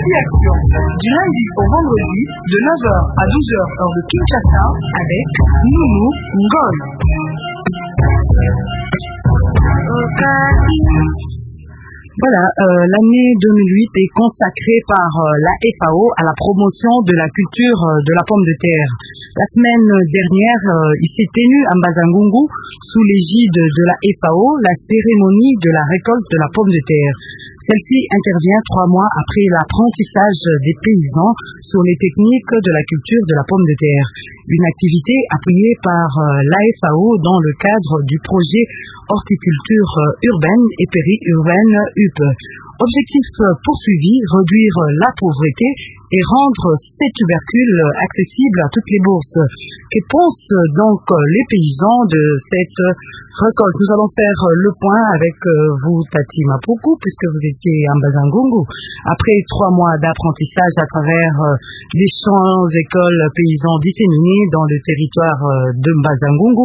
Action, du lundi au vendredi, de 9h à 12h heure de Kinshasa, avec Noumou Ngol. Voilà, l'année 2008 est consacrée par la FAO à la promotion de la culture de la pomme de terre. La semaine dernière, il s'est tenu à Mbazangungu, sous l'égide de la FAO, la cérémonie de la récolte de la pomme de terre. Celle-ci intervient 3 mois après l'apprentissage des paysans sur les techniques de la culture de la pomme de terre. Une activité appuyée par la FAO dans le cadre du projet horticulture urbaine et périurbaine UP. Objectif poursuivi, réduire la pauvreté et rendre ces tubercules accessibles à toutes les bourses. Que pensent donc les paysans de cette récolte? Nous allons faire le point avec vous, Tati Mapuku, puisque vous étiez à Mbazangungu. Après 3 mois d'apprentissage à travers les champs écoles paysans disséminés dans le territoire de Mbazangungu,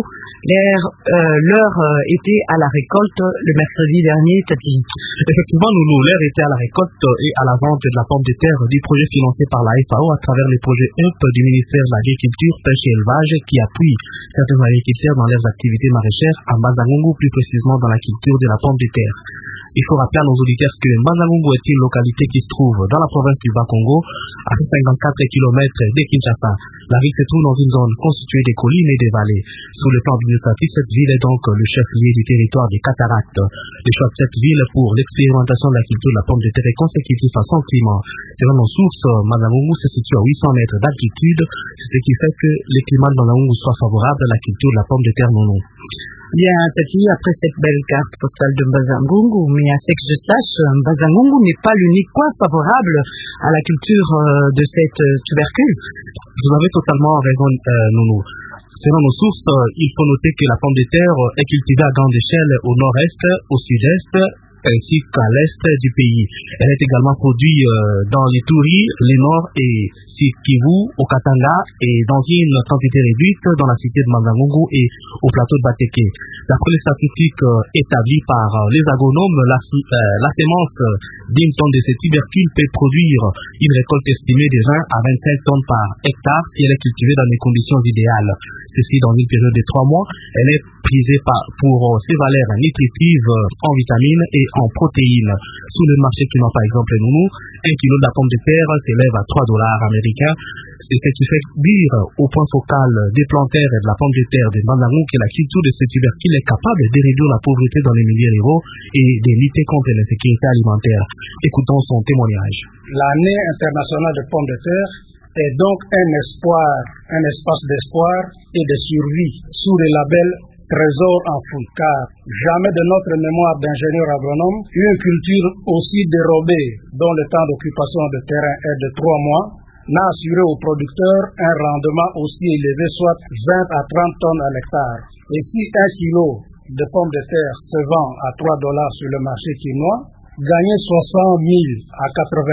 l'heure était à la récolte le mercredi dernier, Tati. Effectivement, l'heure était à la récolte et à la vente de la pomme de terre du projet financé par la FAO à travers les projets UP du ministère de l'Agriculture, Pêche et Élevage qui appuie certains agriculteurs dans leurs activités maraîchères à Mbazangungu, plus précisément dans la culture de la pomme de terre. Il faut rappeler à nos auditeurs que Mbazangungu est une localité qui se trouve dans la province du Bas-Congo, à 54 km de Kinshasa. La ville se trouve dans une zone constituée des collines et des vallées. Sous le plan administratif, cette ville est donc le chef-lieu du territoire des cataractes. Le choix de cette ville pour l'expérimentation de la culture de la pomme de terre est consécutif à son climat. Selon nos sources, Mbazangungu se situe à 800 mètres d'altitude, ce qui fait que le climat de Mbazangungu soit favorable à la culture de la pomme de terre nono. Bien, Tati, après cette belle carte postale de Mbazangungu, mais à ce que je sache, Mbazangungu n'est pas l'unique point favorable à la culture de cette tubercule. Vous avez totalement raison, Nounou. Selon nos sources, il faut noter que la pomme de terre est cultivée à grande échelle au nord-est, au sud-est, ainsi qu'à l'est du pays. Elle est également produite dans les Touris, les Nord et Sud-Kivu, au Katanga et dans une quantité réduite dans la cité de Mbazangungu et au plateau de Bateke. D'après les statistiques établies par les agronomes, la sémence d'une tonne de ces tubercules peut produire une récolte estimée de 20 à 25 tonnes par hectare si elle est cultivée dans des conditions idéales. Ceci dans une période de 3 mois. Elle est prisée pour ses valeurs nutritives en vitamines et en protéines. Sous le marché chinois, par exemple, nous, 1 kilo de la pomme de terre s'élève à $3 américains. C'est ce qui fait dire au point focal des planteurs et de la pomme de terre de Mbazangungu que la culture de ce tubercule est capable de réduire la pauvreté dans les milieux ruraux et de lutter contre l'insécurité alimentaire. Écoutons son témoignage. L'année internationale de pommes de terre est donc un espoir, un espace d'espoir et de survie sous le label Trésor enfoui, car jamais de notre mémoire d'ingénieur agronome, une culture aussi dérobée dont le temps d'occupation de terrain est de 3 mois, n'a assuré aux producteurs un rendement aussi élevé, soit 20 à 30 tonnes à l'hectare. Et si 1 kilo de pommes de terre se vend à $3 sur le marché chinois, gagner 60 000 à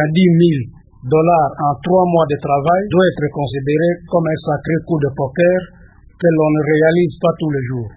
90 000 dollars en 3 mois de travail doit être considéré comme un sacré coup de poker que l'on ne réalise pas tous les jours.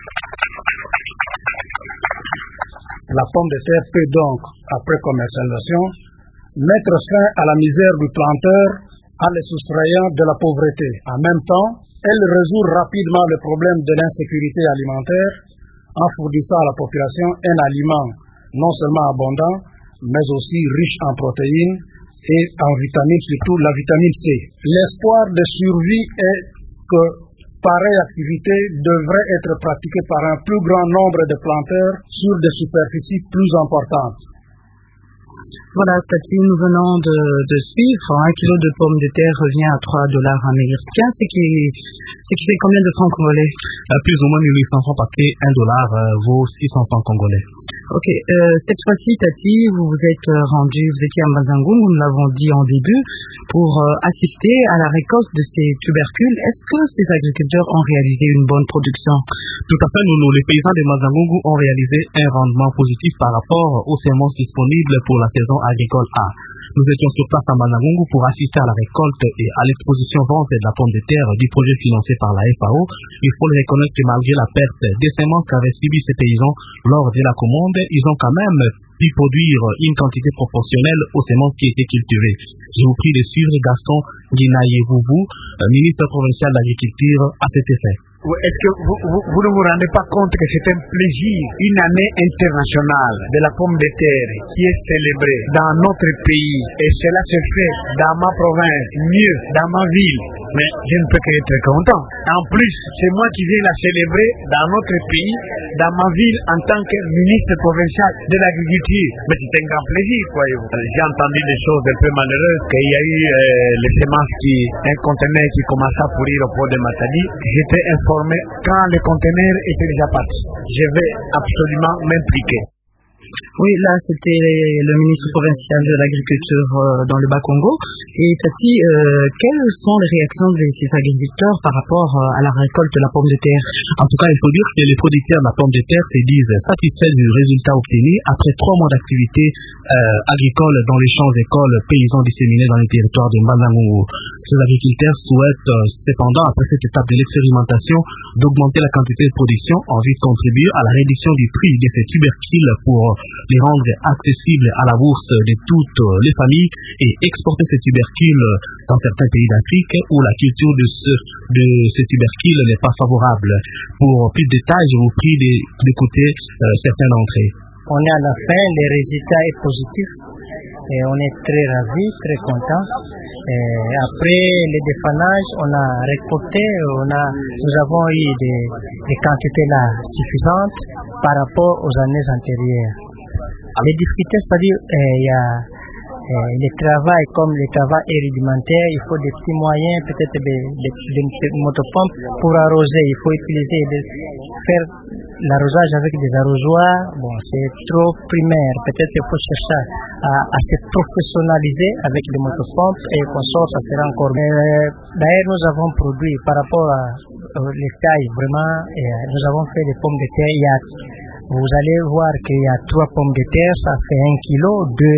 La pomme de terre peut donc, après commercialisation, mettre fin à la misère du planteur en les soustrayant de la pauvreté. En même temps, elle résout rapidement le problème de l'insécurité alimentaire en fournissant à la population un aliment non seulement abondant, mais aussi riche en protéines et en vitamines, surtout la vitamine C. L'espoir de survie est que pareille activité devrait être pratiquée par un plus grand nombre de planteurs sur des superficies plus importantes. Voilà, Tati, nous venons de suivre. 1 kilo de pommes de terre revient à $3 américains, ce qui fait combien de francs congolais? Plus ou moins 1800 francs parce que $1 vaut 600 francs congolais. Ok, cette fois-ci, Tati, vous vous êtes rendu, vous étiez à Mbazangungu, nous l'avons dit en début, pour assister à la récolte de ces tubercules. Est-ce que ces agriculteurs ont réalisé une bonne production? Tout à fait, les paysans de Mbazangungu ont réalisé un rendement positif par rapport aux semences disponibles pour la saison agricole A. Nous étions sur place à Mbazangungu pour assister à la récolte et à l'exposition vente de la pomme de terre du projet financé par la FAO. Il faut le reconnaître que malgré la perte des semences qu'avaient subi ces paysans lors de la commande, ils ont quand même puis produire une quantité proportionnelle aux semences qui étaient cultivées. Je vous prie de suivre Gaston Guinaye-Vouvou, ministre provincial de l'Agriculture, à cet effet. Est-ce que vous ne vous rendez pas compte que c'est un plaisir, une année internationale de la pomme de terre qui est célébrée dans notre pays, et cela se fait dans ma province, mieux dans ma ville, mais je ne peux qu'être content. En plus, c'est moi qui viens la célébrer dans notre pays, dans ma ville, en tant que ministre provincial de l'agriculture. Mais c'est un grand plaisir, voyez-vous. J'ai entendu des choses un peu malheureuses, qu'il y a eu les semences un conteneur qui commençait à pourrir au port de Matadi. J'étais informé quand le conteneur était déjà parti. Je vais absolument m'impliquer. Oui, là, c'était le ministre provincial de l'Agriculture dans le Bas-Congo. Et Tati, quelles sont les réactions de ces agriculteurs par rapport à la récolte de la pomme de terre? En tout cas, il faut dire que les producteurs de la pomme de terre se disent satisfaits du résultat obtenu après 3 mois d'activité agricole dans les champs d'école paysans disséminés dans les territoires de Mbanango. Ces agriculteurs souhaitent cependant, après cette étape de l'expérimentation, d'augmenter la quantité de production en vue de contribuer à la réduction du prix de ces tubercules pour les rendre accessibles à la bourse de toutes les familles et exporter ces tubercules dans certains pays d'Afrique où la culture de ces tubercules n'est pas favorable. Pour plus de détails, je vous prie d'écouter certains d'entre eux. On est à la fin, le résultat est positif et on est très ravis, très contents. Après le défanage, on a récolté, nous avons eu des quantités là suffisantes par rapport aux années antérieures. Les difficultés, c'est-à-dire il y a le travail, comme le travail est rudimentaire, il faut des petits moyens, peut-être des motopompes pour arroser. Il faut utiliser, faire l'arrosage avec des arrosoirs. Bon, c'est trop primaire. Peut-être qu'il faut chercher à se professionnaliser avec des motopompes et consort, ça sera encore mieux. D'ailleurs, nous avons produit par rapport à les tailles, vraiment, nous avons fait des pommes de terre. Vous allez voir qu'il y a 3 pommes de terre, ça fait 1 kilo,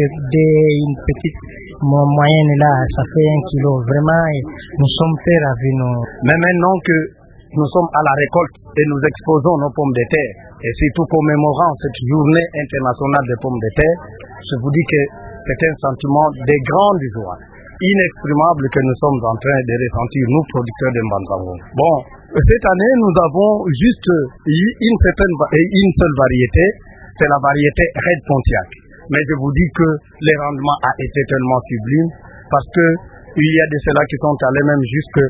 une petite moyenne là, ça fait 1 kilo. Vraiment, nous sommes très ravis. Mais maintenant que nous sommes à la récolte et nous exposons nos pommes de terre, et surtout commémorant cette journée internationale des pommes de terre, je vous dis que c'est un sentiment de grande joie, inexprimable que nous sommes en train de ressentir, nous producteurs de Mbanzango. Bon, cette année, nous avons juste une seule variété, c'est la variété Red Pontiac. Mais je vous dis que le rendement a été tellement sublime parce que il y a de ceux-là qui sont allés même jusqu'à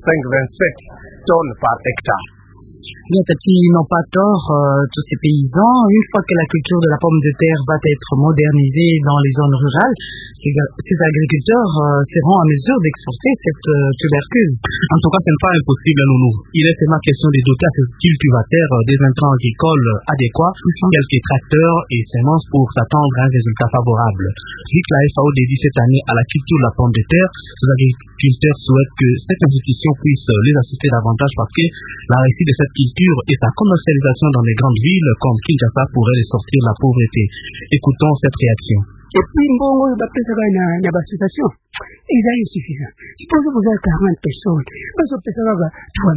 25-27 tonnes par hectare. Bien, Tati, ils n'ont pas tort, tous ces paysans. Une fois que la culture de la pomme de terre va être modernisée dans les zones rurales, ces agriculteurs seront en mesure d'exporter cette tubercule. En tout cas, ce n'est pas impossible à nous. Il est seulement question de doter à ces cultivateurs des intrants agricoles adéquats, quelques tracteurs et semences pour s'attendre à un résultat favorable. Vu que la FAO dédie cette année à la culture de la pomme de terre, ces agriculteurs souhaitent que cette institution puisse les assister davantage parce que la réussite de cette culture et sa commercialisation dans les grandes villes comme Kinshasa pourrait les sortir de la pauvreté. Écoutons cette réaction. Et puis, bon, il y a une situation. Il est insuffisant. Supposez que vous avez 40 personnes. Vous avez 3 000 $. 3 000 $,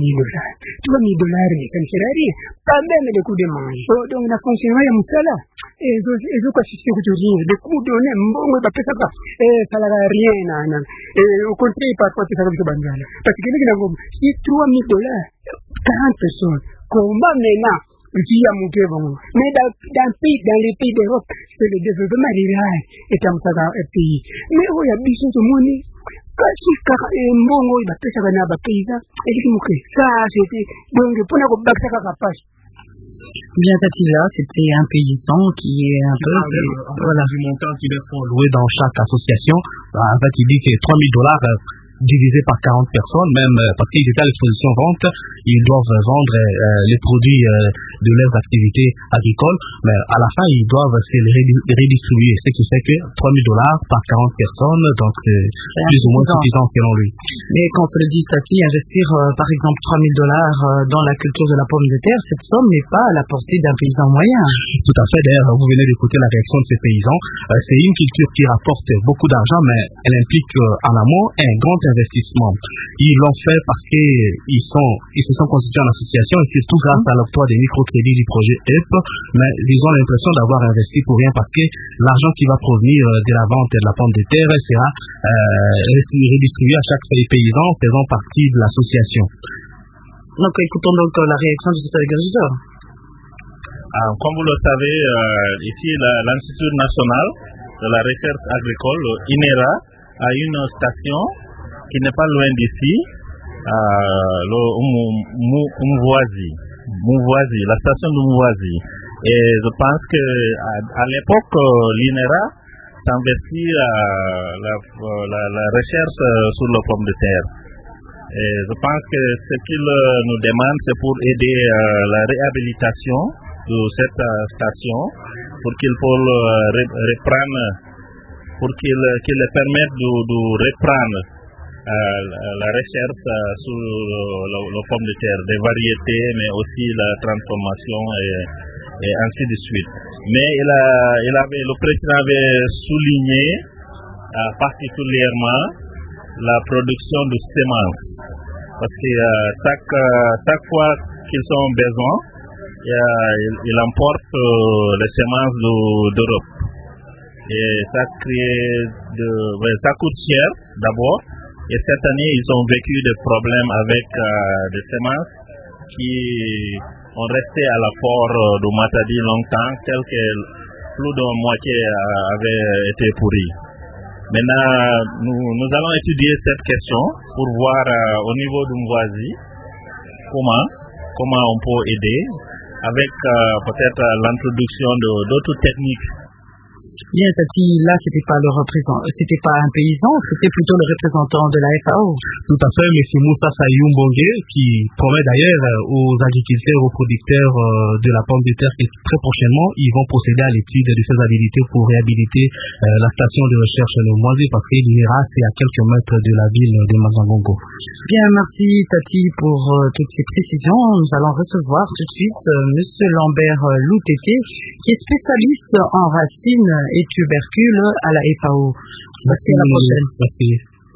ça ne sert à rien. Pas même les coûts de manger. Donc, on a fonctionné à Moussala. Et ils ont consisté au rien. Les coûts donnés, bon, ça n'a rien. Et au contraire, parfois, ça va se bandaler. Parce que si 3 000 $, 40 personnes, comment maintenant? Mais dans les pays d'Europe, c'est le développement rural et comme ça dans un pays. Mais où il y a besoin de monnaie, quand il y a des paysans, ça c'était donc pour nous battre la passe. Bien, Tatila, c'était un paysan qui est un peu... Voilà. Du montant qui leur sont loués dans chaque association, en fait, il dit que 3 000 $, divisé par 40 personnes, même parce qu'ils étaient à l'exposition vente, ils doivent vendre les produits de leurs activités agricoles, mais à la fin, ils doivent se les redistribuer, ce qui fait que 3 000 $ par 40 personnes, donc c'est plus ou moins suffisant selon lui. Mais quand on le dit, Tati, investir par exemple 3 000 $ dans la culture de la pomme de terre, cette somme n'est pas à la portée d'un paysan moyen. Tout à fait, d'ailleurs, vous venez d'écouter la réaction de ces paysans. C'est une culture qui rapporte beaucoup d'argent, mais elle implique en amont un grand investissement. Ils l'ont fait parce qu'ils se sont constitués en association et surtout grâce à l'octroi des microcrédits crédit du projet EP, mais ils ont l'impression d'avoir investi pour rien parce que l'argent qui va provenir de la vente de la pomme de terre sera redistribué à chaque paysan faisant partie de l'association. Donc écoutons donc la réaction de cet agriculteur. Comme vous le savez, ici l'Institut national de la recherche agricole, INERA, a une station qui n'est pas loin d'ici, Mouvoisie, la station de Mouvoisie. Et je pense que à l'époque, l'INERA s'investit à la recherche sur la pomme de terre. Et je pense que ce qu'ils nous demandent, c'est pour aider la réhabilitation de cette station, pour qu'ils les permettent de reprendre la recherche sur la pomme de terre, des variétés, mais aussi la transformation et ainsi de suite. Mais le président avait souligné particulièrement la production de semences, parce que chaque fois qu'ils ont besoin, il emporte les semences d'Europe. Et ça coûte cher d'abord. Et cette année, ils ont vécu des problèmes avec des semences qui ont resté à l'apport de Matadi longtemps, tel que plus de moitié avait été pourri. Maintenant, nous allons étudier cette question pour voir au niveau de Mouvoisie comment on peut aider avec peut-être l'introduction d'autres techniques. Bien, Tati, là, c'était pas un paysan, c'était plutôt le représentant de la FAO. Tout à fait, M. Moussa Sayou Mbongue, qui promet d'ailleurs aux agriculteurs, aux producteurs de la pomme de terre que très prochainement, ils vont procéder à l'étude de faisabilité pour réhabiliter la station de recherche de Mouvoisie, parce que l'INERA, c'est à quelques mètres de la ville de Mazangongo. Bien, merci Tati pour toutes ces précisions. Nous allons recevoir tout de suite M. Lambert Loutété, qui est spécialiste en racines et tubercules à la FAO. Merci, à la prochaine. Merci.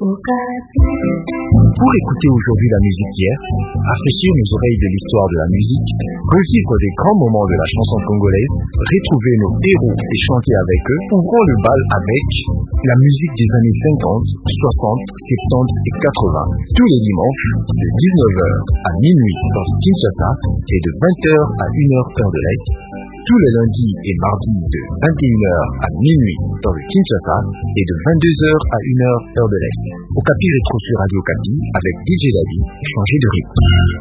Pour écouter aujourd'hui la musique hier, rafraîchir nos oreilles de l'histoire de la musique, revivre des grands moments de la chanson congolaise, retrouver nos héros et chanter avec eux, ouvrons le bal avec la musique des années 50, 60, 70 et 80. Tous les dimanches, de 19h à minuit dans le Kinshasa et de 20h à 1h heure de l'Est. Tous les lundis et mardis de 21h à minuit dans le Kinshasa et de 22h à 1h heure de l'Est. Au Capi Rétro sur Radio Capi avec DJ Ladi, changer de rythme.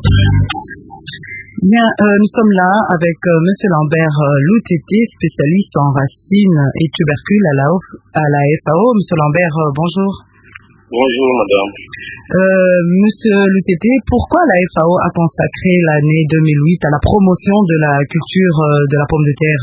Bien, nous sommes là avec M. Lambert Loutété, spécialiste en racines et tubercules à la FAO. M. Lambert, bonjour. Bonjour madame. Monsieur Loutété, pourquoi la FAO a consacré l'année 2008 à la promotion de la culture de la pomme de terre?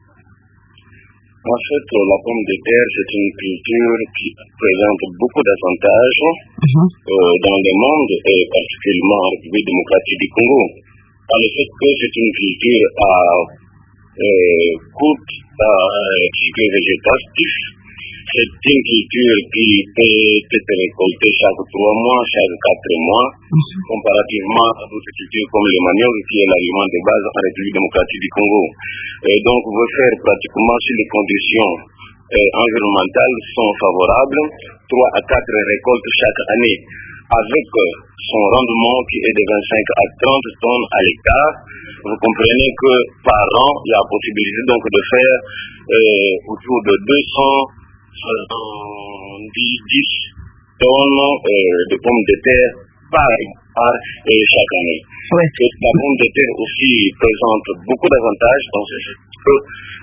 En fait, la pomme de terre, c'est une culture qui présente beaucoup d'avantages dans le monde et particulièrement en République démocratique du Congo. Par le fait que c'est une culture à coût végétatif. C'est une culture qui peut être récoltée chaque 3 mois, chaque 4 mois, comparativement à d'autres cultures comme le manioc, qui est l'aliment de base en République démocratique du Congo. Et donc, on veut faire pratiquement si les conditions environnementales sont favorables, 3 à 4 récoltes chaque année, avec son rendement qui est de 25 à 30 tonnes à l'hectare. Vous comprenez que par an, il y a la possibilité donc de faire autour de 210 tonnes de pommes de terre par hectare chaque année. Ouais. La pomme de terre aussi présente beaucoup d'avantages dans ce sens que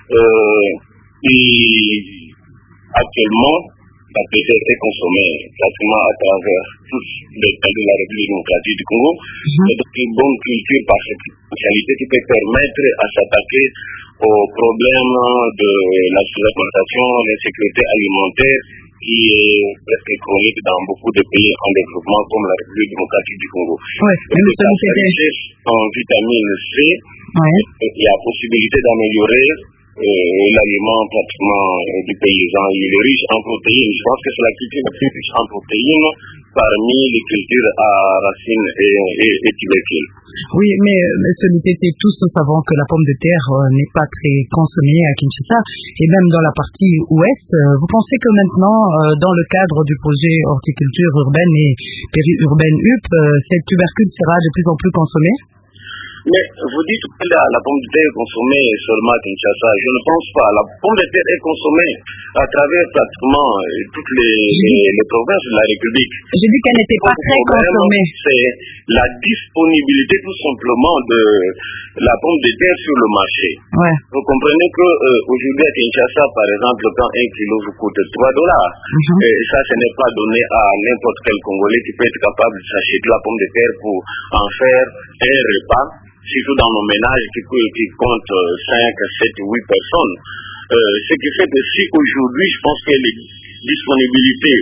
actuellement, la terre est consommée pratiquement à travers tous les pays de la République démocratique du Congo. C'est donc une bonne culture par cette spécialité qui peut permettre à s'attaquer aux problèmes de la sous-alimentation, l'insécurité alimentaire qui est presque chronique dans beaucoup de pays en développement comme la République démocratique du Congo. Ouais. En vitamine C, il y a possibilité d'améliorer l'aliment pratiquement du paysan. Il est riche en protéines. Je pense que c'est la culture la plus riche en protéines parmi les cultures à racines et tubercules. Oui, mais M. Lutete, tous nous savons que la pomme de terre n'est pas très consommée à Kinshasa et même dans la partie ouest. Vous pensez que maintenant, dans le cadre du projet horticulture urbaine et périurbaine UP, cette tubercule sera de plus en plus consommée? Mais vous dites que la pomme de terre est consommée seulement à Kinshasa. Je ne pense pas. La pomme de terre est consommée à travers pratiquement toutes les provinces de la République. J'ai dit qu'elle n'était pas très consommée. C'est la disponibilité tout simplement de la pomme de terre sur le marché. Ouais. Vous comprenez que aujourd'hui à Kinshasa, par exemple, quand 1 kilo vous coûte $3, et ça, ce n'est pas donné à n'importe quel Congolais qui peut être capable de s'acheter de la pomme de terre pour en faire un repas. Surtout dans nos ménages qui comptent 5, 7, 8 personnes. Ce qui fait que si aujourd'hui, je pense que les disponibilités,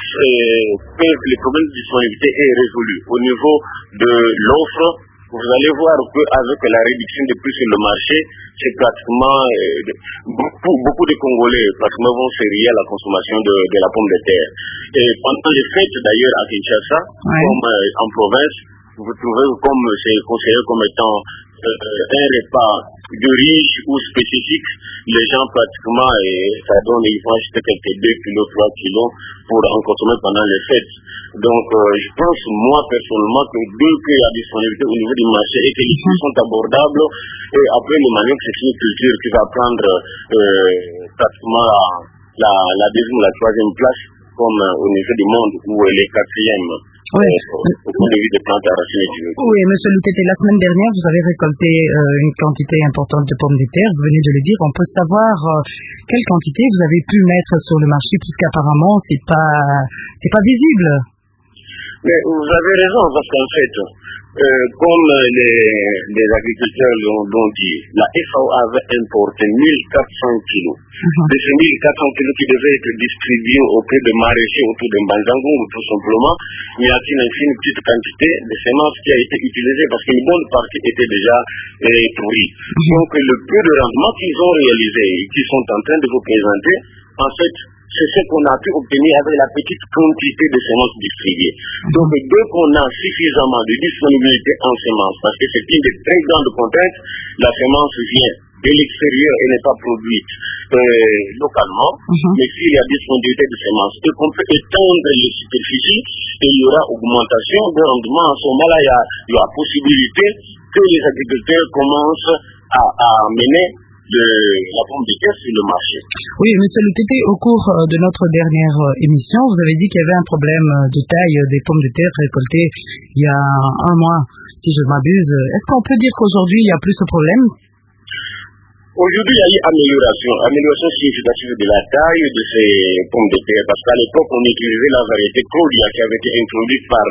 les problèmes de disponibilité est résolu. Au niveau de l'offre, vous allez voir qu'avec la réduction des prix sur le marché, c'est pratiquement beaucoup de Congolais pratiquement vont se rier à la consommation de la pomme de terre. Et pendant les fêtes d'ailleurs à Kinshasa, comme en province, vous trouvez comme c'est considéré comme étant un repas de riche ou spécifique. Les gens pratiquement, ça donne, ils vont acheter quelques 2 kilos, 3 kilos pour en consommer pendant les fêtes. Donc, je pense, moi, personnellement, que dès qu'il y a disponibilité au niveau du marché et que les prix sont abordables, et après le manioc, c'est une culture qui va prendre pratiquement la deuxième ou la troisième place, comme au niveau du monde, où elle est quatrième. Au point de vue des plantes à racines et tubercules. Oui, M. Lutete, la semaine dernière, vous avez récolté une quantité importante de pommes de terre. Vous venez de le dire. On peut savoir quelle quantité vous avez pu mettre sur le marché, puisqu'apparemment, c'est pas visible. Mais vous avez raison, parce qu'en fait, comme les agriculteurs l'ont dit, la FAO avait importé 1400 kilos. De ces 1400 kilos qui devaient être distribués auprès de maraîchers autour de Mbanzango, tout simplement, il y a une petite quantité de semences qui a été utilisée parce qu'une bonne partie était déjà pourrie. Donc le peu de rendement qu'ils ont réalisé et qu'ils sont en train de vous présenter, en fait, c'est ce qu'on a pu obtenir avec la petite quantité de semences distribuées. Donc, dès qu'on a suffisamment de disponibilité en semences, parce que c'est une des très grandes contraintes, la semence vient de l'extérieur et n'est pas produite localement, mais s'il y a disponibilité de semences et qu'on peut étendre les superficies, et il y aura augmentation de rendement. À ce moment-là, il y a possibilité que les agriculteurs commencent à mener la pomme de terre sur le marché. Oui, M. Lutete, au cours de notre dernière émission, vous avez dit qu'il y avait un problème de taille des pommes de terre récoltées il y a un mois, si je m'abuse. Est-ce qu'on peut dire qu'aujourd'hui, il n'y a plus ce problème? Aujourd'hui, il y a eu amélioration significative de la taille de ces pommes de terre, parce qu'à l'époque, on utilisait la variété Claudia qui avait été introduite par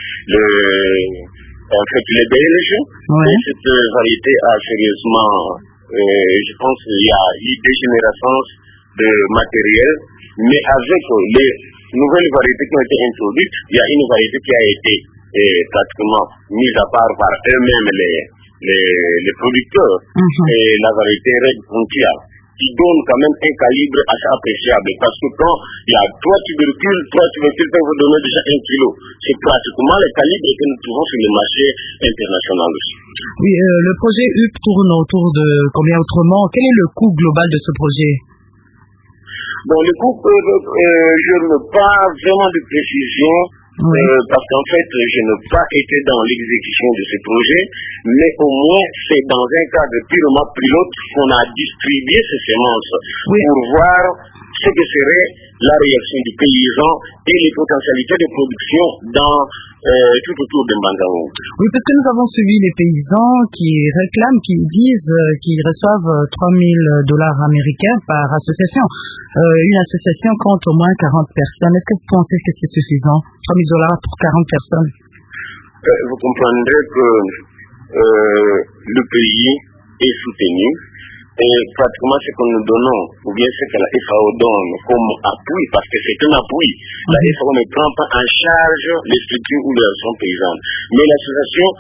les Belges. Et cette variété a sérieusement, je pense qu'il y a eu des générations de matériel, mais avec les nouvelles variétés qui ont été introduites, il y a une variété qui a été pratiquement mise à part par eux-mêmes les producteurs, et la variété Red Frontier, qui donne quand même un calibre assez appréciable, parce que quand il y a 3 tubercules peuvent vous donner déjà 1 kilo. C'est pratiquement le calibre que nous trouvons sur le marché international aussi. Oui, le projet UP tourne autour de combien autrement? Quel est le coût global de ce projet? Bon, le coût, je n'ai pas vraiment de précision, parce qu'en fait, je n'ai pas été dans l'exécution de ce projet, mais au moins, c'est dans un cadre purement pilote qu'on a distribué ces semences pour voir ce que serait la réaction du paysan et les potentialités de production dans tout autour de Mbanzango. Oui, parce que nous avons suivi les paysans qui réclament, qui disent qu'ils reçoivent $3,000 américains par association. Une association compte au moins 40 personnes. Est-ce que vous pensez que c'est suffisant? $3,000 pour 40 personnes? Vous comprendrez que le pays est soutenu. Et pratiquement ce que nous donnons, ou bien ce que la FAO donne comme appui, parce que c'est un appui, la FAO ne prend pas en charge les structures ou les actions paysannes. Mais l'association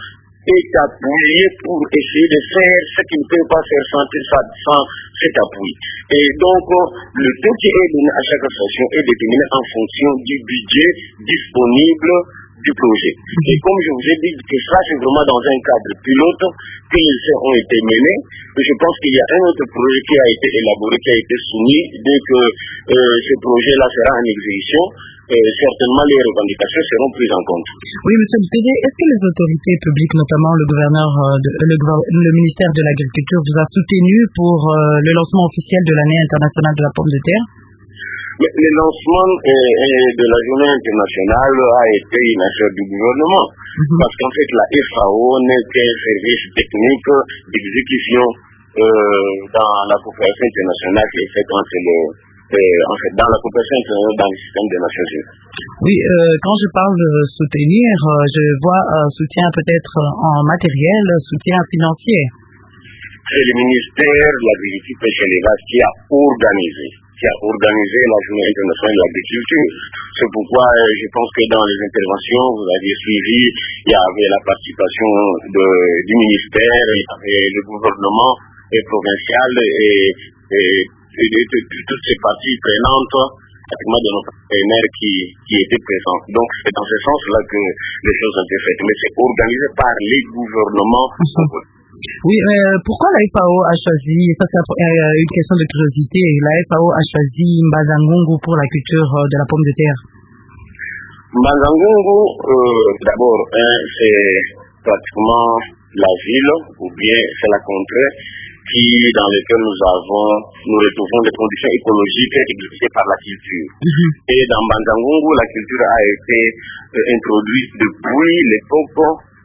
est appuyé pour essayer de faire ce qu'il ne peut pas faire sans cet appui. Et donc, le taux qui est donné à chaque association est déterminé en fonction du budget disponible du projet. Et comme je vous ai dit que ça, c'est vraiment dans un cadre pilote que les essais ont été menés. Je pense qu'il y a un autre projet qui a été élaboré, qui a été soumis. Dès que ce projet-là sera en exécution, certainement les revendications seront prises en compte. Oui, monsieur le PD, est-ce que les autorités publiques, notamment le gouverneur, le ministère de l'Agriculture, vous a soutenu pour le lancement officiel de l'année internationale de la pomme de terre? Le lancement de la journée internationale a été une affaire du gouvernement. Parce qu'en fait, la FAO n'est qu'un service technique d'exécution dans la coopération internationale qui est faite dans la coopération internationale dans le système des Nations Unies. Oui, quand je parle de soutenir, je vois soutien peut-être en matériel, soutien financier. C'est le ministère de l'Agriculture et de l'Élevage qui a organisé la journée internationale de l'agriculture. C'est pourquoi je pense que dans les interventions, vous aviez suivi, il y avait la participation du ministère, il y avait le gouvernement provincial et de toutes ces parties prenantes, pratiquement de nos partenaires qui étaient présents. Donc c'est dans ce sens-là que les choses ont été faites. Mais c'est organisé par les gouvernements. Oui, pourquoi la FAO a choisi, ça c'est une question de curiosité, la FAO a choisi Mbazangungu pour la culture de la pomme de terre? Mbazangungu, d'abord, c'est pratiquement la ville, ou bien c'est la contrée dans laquelle nous retrouvons des conditions écologiques exigées par la culture. Et dans Mbazangungu, la culture a été introduite depuis l'époque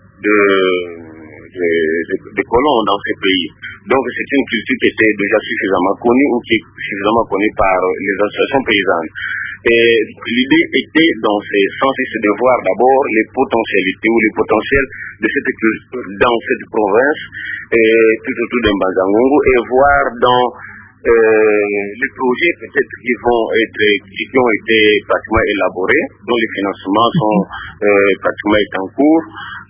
des colons dans ces pays. Donc c'est une culture qui était déjà suffisamment connue ou qui est suffisamment connue par les associations paysannes. Et l'idée était dans ce sens, c'est de voir d'abord les potentialités ou les potentiels de cette culture dans cette province, tout autour de Mbazangungu, et voir dans les projets peut-être qui ont été pratiquement élaborés, dont les financements sont pratiquement en cours,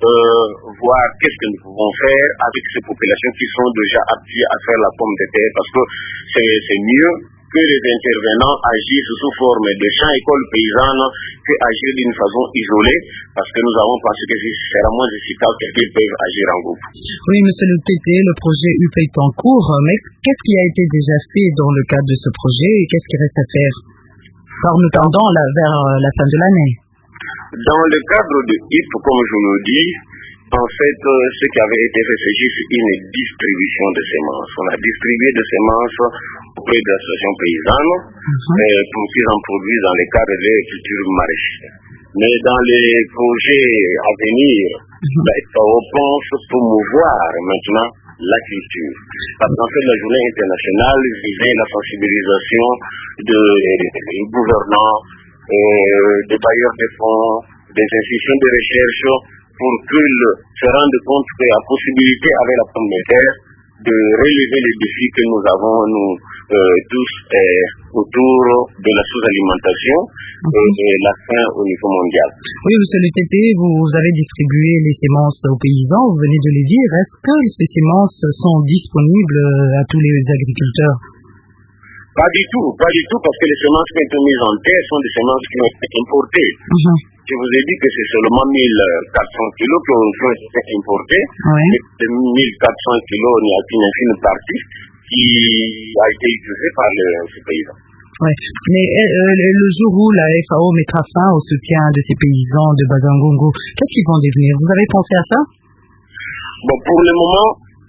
voir qu'est-ce que nous pouvons faire avec ces populations qui sont déjà aptes à faire la pomme de terre, parce que c'est mieux que les intervenants agissent sous forme de champs écoles paysannes que agir d'une façon isolée, parce que nous avons pensé que ce sera moins efficace qu'ils peuvent agir en groupe. Oui, monsieur le TT, le projet UP est en cours, mais qu'est-ce qui a été déjà fait dans le cadre de ce projet et qu'est-ce qui reste à faire, car nous tendons vers la fin de l'année? Dans le cadre de HIP, comme je le dis, en fait, ce qui avait été fait, c'est juste une distribution de semences. On a distribué des semences auprès des associations paysannes pour qu'ils en produisent dans le cadre des cultures maraîchères. Mais dans les projets à venir, on pense promouvoir maintenant la culture. Parce qu'en fait, la journée internationale visait la sensibilisation des gouvernants, des bailleurs de fonds, des institutions de recherche, pour qu'ils se rendent compte qu'il y a possibilité avec la pomme de terre de relever les défis que nous avons, tous, autour de la sous-alimentation et la faim au niveau mondial. Oui, monsieur le TT, vous avez distribué les semences aux paysans, vous venez de le dire. Est-ce que ces semences sont disponibles à tous les agriculteurs? Pas du tout, parce que les semences qui ont été mises en terre sont des semences qui ont été importées. Je vous ai dit que c'est seulement 1400 kilos qui ont été importés. Et de 1400 kilos, il y a qu'une infime partie qui a été utilisée par ces paysans. Oui, mais le jour où la FAO mettra fin au soutien de ces paysans de Mbazangungu, qu'est-ce qu'ils vont devenir? Vous avez pensé à ça? Bon, pour le moment,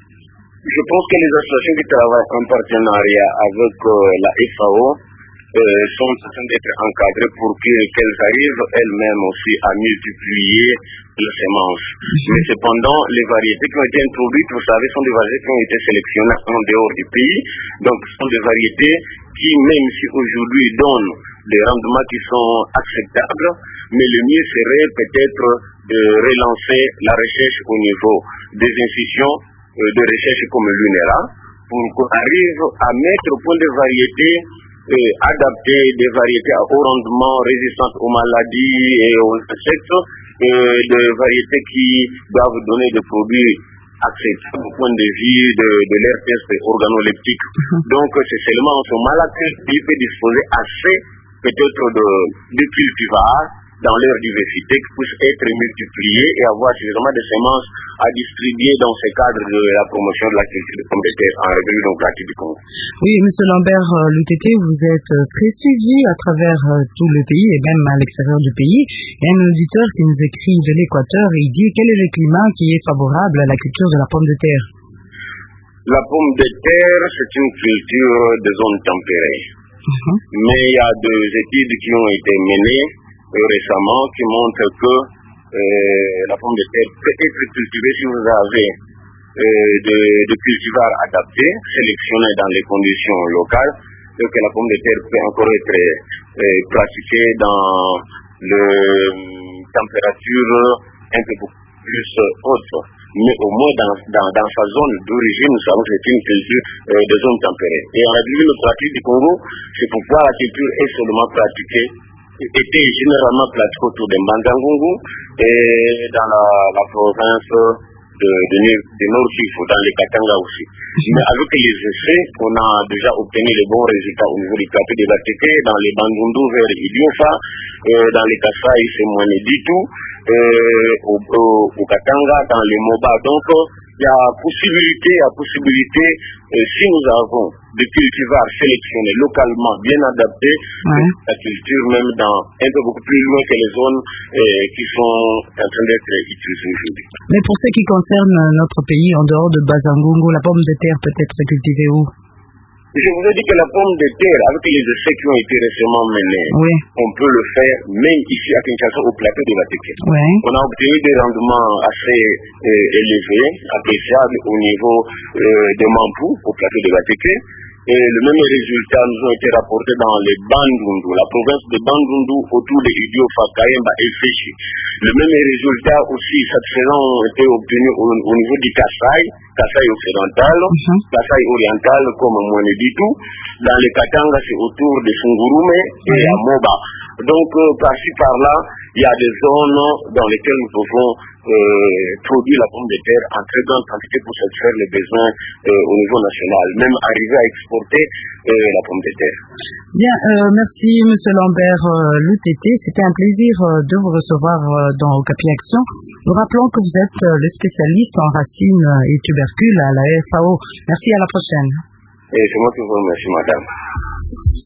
je pense que les associations qui travaillent en partenariat avec la FAO sont en train d'être encadrées pour qu'elles arrivent elles-mêmes aussi à multiplier les semences. Mais cependant, les variétés qui ont été introduites, vous savez, sont des variétés qui ont été sélectionnées en dehors du pays. Donc, ce sont des variétés qui, même si aujourd'hui donnent des rendements qui sont acceptables, mais le mieux serait peut-être de relancer la recherche au niveau des institutions de recherche comme l'UNERA, pour qu'on arrive à mettre au point des variétés adaptées, des variétés à haut rendement, résistantes aux maladies et aux insectes, de variétés qui doivent donner des produits acceptables au point de vue de leur test organoleptique. Donc c'est seulement en ce moment-là que il peut disposer assez peut-être de cultivars dans leur diversité qui puissent être multipliés et avoir suffisamment de semences à distribuer dans ce cadre de la promotion de la culture de pommes de terre en République démocratique du Congo. Oui, M. Lambert Lutété, vous êtes très suivi à travers tout le pays et même à l'extérieur du pays. Il y a un auditeur qui nous écrit de l'Équateur et il dit quel est le climat qui est favorable à la culture de la pomme de terre. La pomme de terre, c'est une culture de zone tempérée. Mais il y a des études qui ont été menées récemment qui montrent que la pomme de terre peut être cultivée si vous avez de cultivars adaptés, sélectionnés dans les conditions locales, et que la pomme de terre peut encore être pratiquée dans le température un peu plus haute. Mais au moins dans sa zone d'origine, nous savons que c'est une culture de zone tempérée. Et en République démocratique du Congo, c'est pourquoi la culture est seulement pratiquée, était généralement pratiquée autour de Mbandangungu et dans la province de Nord Kivu, dans les Katanga aussi. Mais avec les essais, on a déjà obtenu les bons résultats au niveau du plateau de Batéké, dans les Bandundu vers Idiofa, dans les Kasai, c'est moins du tout. Au Katanga, dans les Moba. Donc, il y a possibilité, si nous avons des cultivars sélectionnés localement, bien adaptés, la culture même dans un peu beaucoup plus loin que les zones qui sont en train d'être utilisées aujourd'hui. Mais pour ce qui concerne notre pays, en dehors de Bazangungu, la pomme de terre peut être cultivée où? Je vous ai dit que la pomme de terre, avec les essais qui ont été récemment menés, on peut le faire même ici à Kinshasa au plateau de Batéké. On a obtenu des rendements assez élevés, appréciables au niveau de Mampou, au plateau de Batéké. Et le même résultat nous ont été rapportés dans les Bandundu, la province de Bandundu autour de Idiofa, Kayemba et Féchi. Le même résultat aussi satisfaisant ont été obtenus au niveau du Kasai occidental, Kasai oriental comme Moueneditou. Dans les Katanga, c'est autour de Sungurume et à Moba. Donc, par-ci, par-là, il y a des zones dans lesquelles nous pouvons produire la pomme de terre en très grande quantité pour satisfaire les besoins au niveau national, même arriver à exporter la pomme de terre. Bien, merci M. Lambert Lutété. C'était un plaisir de vous recevoir dans Okapi Action. Nous rappelons que vous êtes le spécialiste en racines et tubercules à la FAO. Merci, à la prochaine. Et c'est moi qui vous remercie, madame.